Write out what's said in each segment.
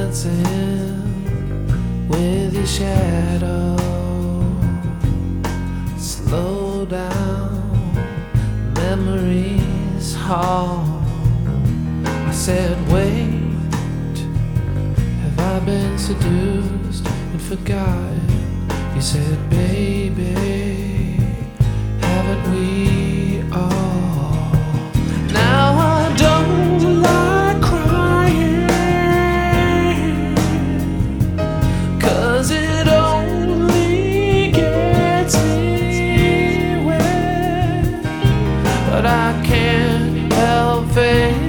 dancing with your shadow. Slow down, memories hall. I said, wait, have I been seduced and forgotten? You said, baby, haven't we all? Now I don't like crying, 'cause it only gets me wet. But I can't help failing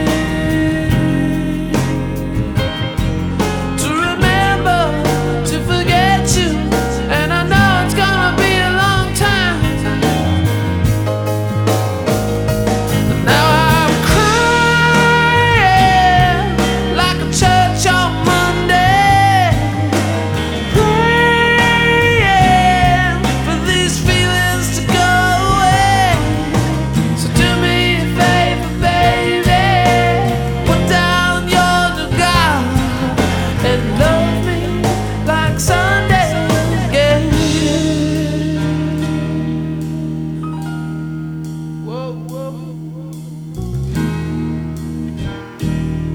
to remember to forget you. And I know it's gonna be a long time. But now I'm crying like a church on Monday, praying for these feelings to go away. So do me a favor, baby, put down your new guard and love me like Sunday again. Whoa, whoa.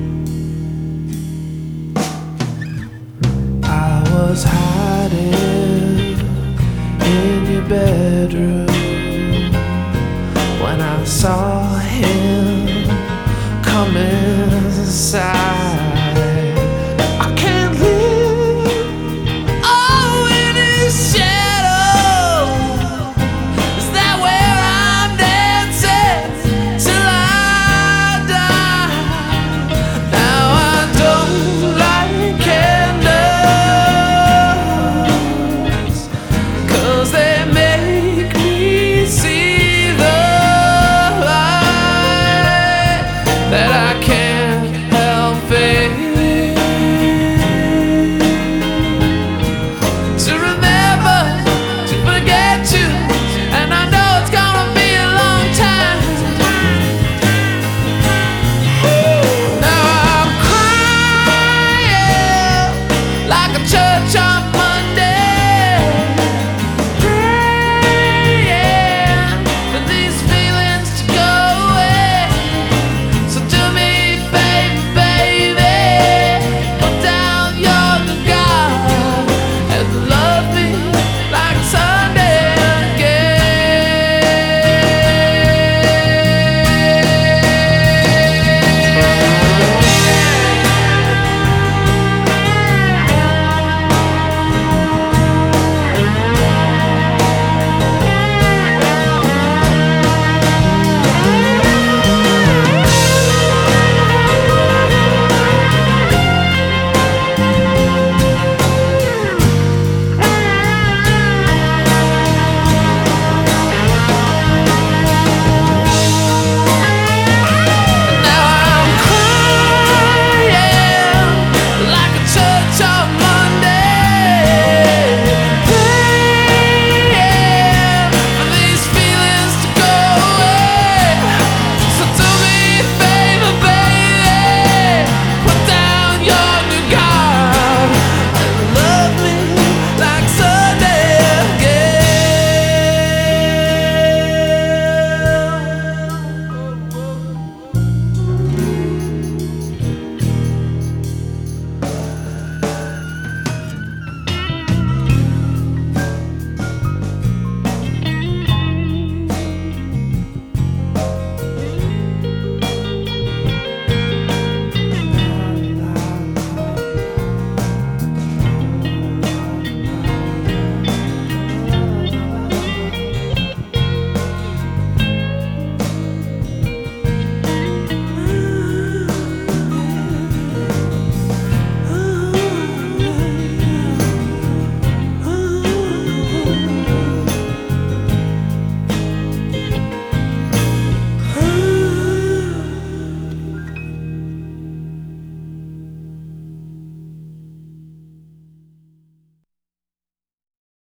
I was hiding